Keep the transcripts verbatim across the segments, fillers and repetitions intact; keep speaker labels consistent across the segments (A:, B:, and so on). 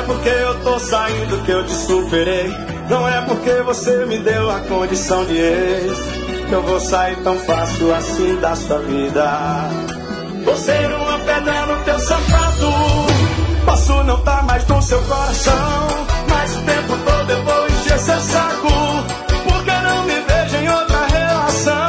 A: porque eu tô saindo que eu te superei. Não é porque você me deu a condição de ex que eu vou sair tão fácil assim da sua vida. Você era uma pedra no teu sapato, posso não estar mais no seu coração, mas o tempo todo eu vou encher seu saco, porque não me vejo em outra relação.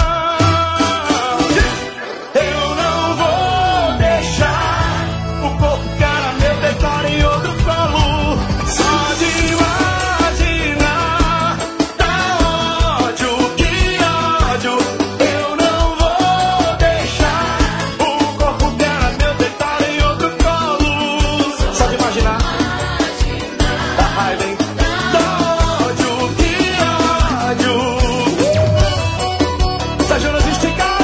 A: Eu não vou deixar o corpo caramelo deitar em outro colo. Só de imaginar dá ódio, que ódio. Eu não vou deixar o corpo caramelo deitar em outro colo. Só de imaginar dá raiva, hein? Dá ódio, que ódio. Sérgio Jonas esticado.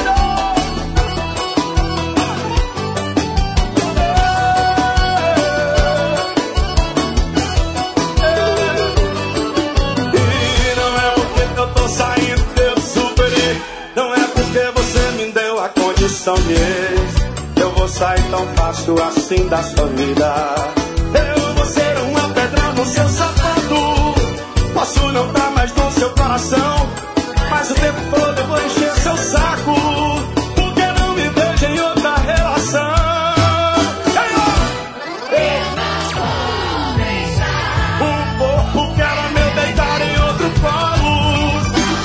A: E não é porque eu tô saindo que eu te superei. Não é porque você me deu a condição de ex eu vou sair tão fácil assim da sua vida. Eu vou ser uma pedra no seu sapato, posso não estar mais no seu coração, mas o tempo todo eu vou encher seu saco, porque não me vejo em outra relação. O corpo caramelo deitar em outro colo.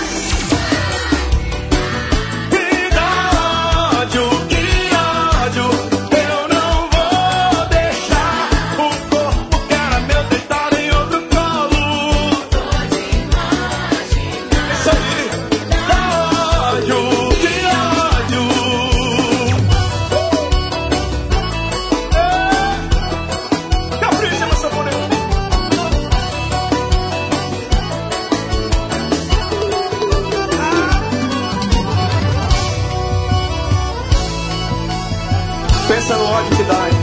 A: E dá ódio, que ódio. Eu não vou deixar o corpo caramelo deitar em outro colo. Isso aí, dá ódio, que ódio. É. Capricha, meu saboneiro. Pensa no ódio que dá, hein?